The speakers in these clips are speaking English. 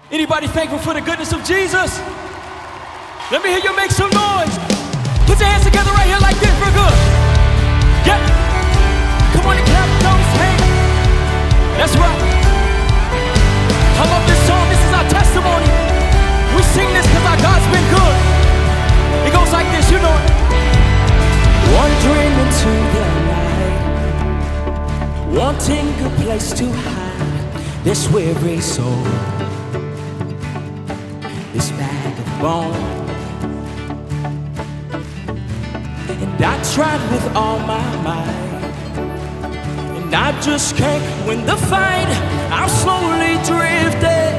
Anybody thankful for the goodness of Jesus? Let me hear you make some noise. Put your hands together right here like this real good. Yeah. Come on and clap those hands. That's right. I love this song. This is our testimony. We sing this because our God's been good. It goes like this, you know it. Wandering into the night, wanting a place to hide this weary soul, this bag of bone. And I tried with all my might, and I just can't win the fight. I'm slowly drifting,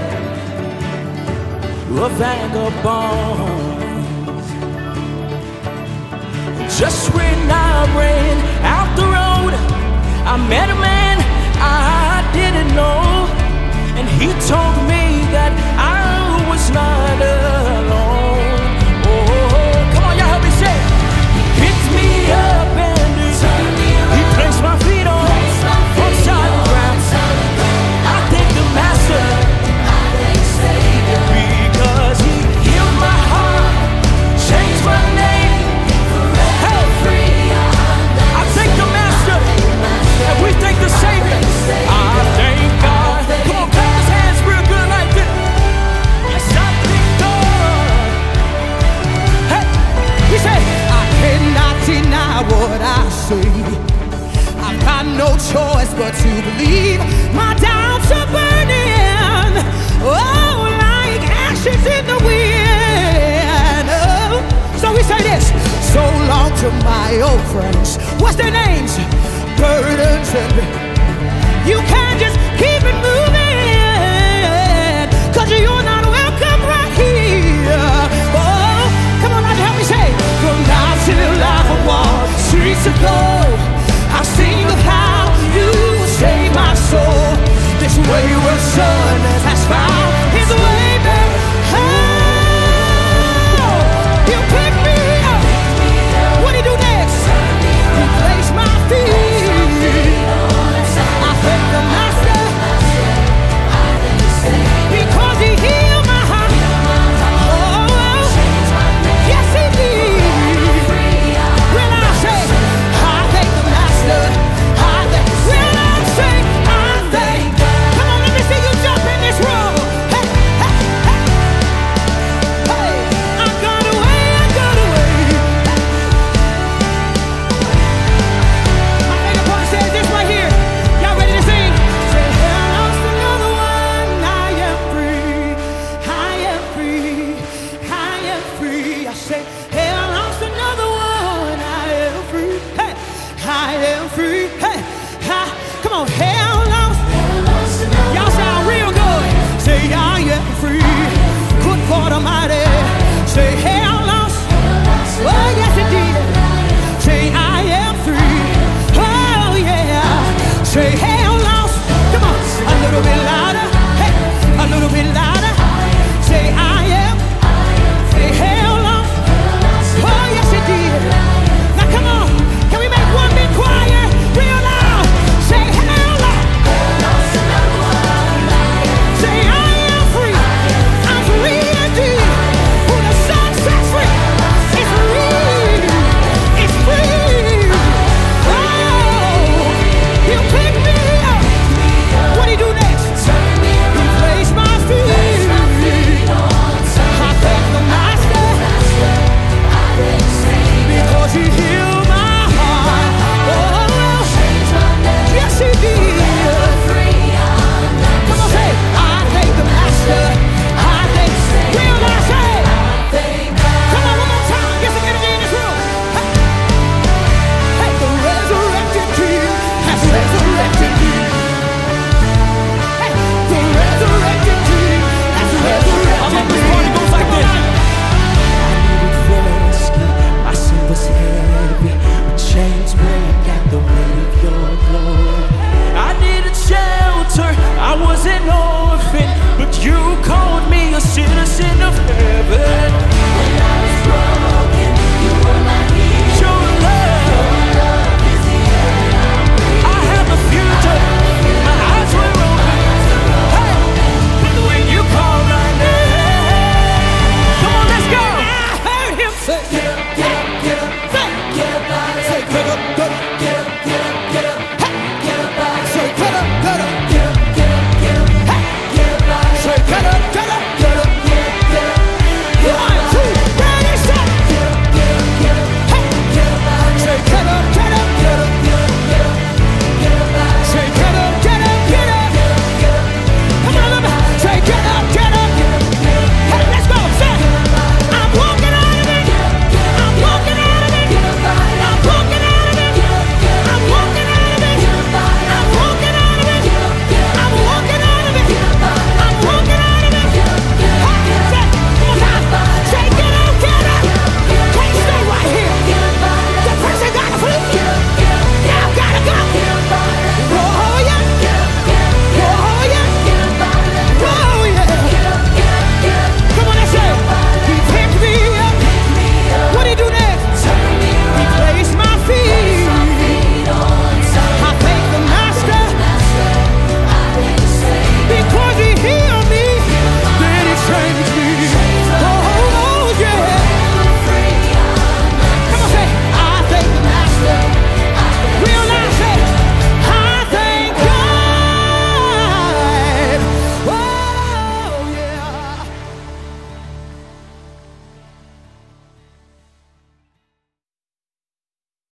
a vagabond. Just when I ran out the road, I met a man I didn't know, and he told me that I was not alone. Oh, come on, y'all help me say it. He picked me up and he placed my feet on solid ground. I thank the Master, because he healed my heart, changed my name. I thank the Master, and we thank the Savior. I thank God. Come on, clap his hands real good like this. Yes, I thank God. Hey, we say, I cannot deny what I see. I've got no choice but to believe. My doubts are burning, oh, like ashes in the wind. Oh. So we say this. So long to my old friends. What's their names? Burdens and you can't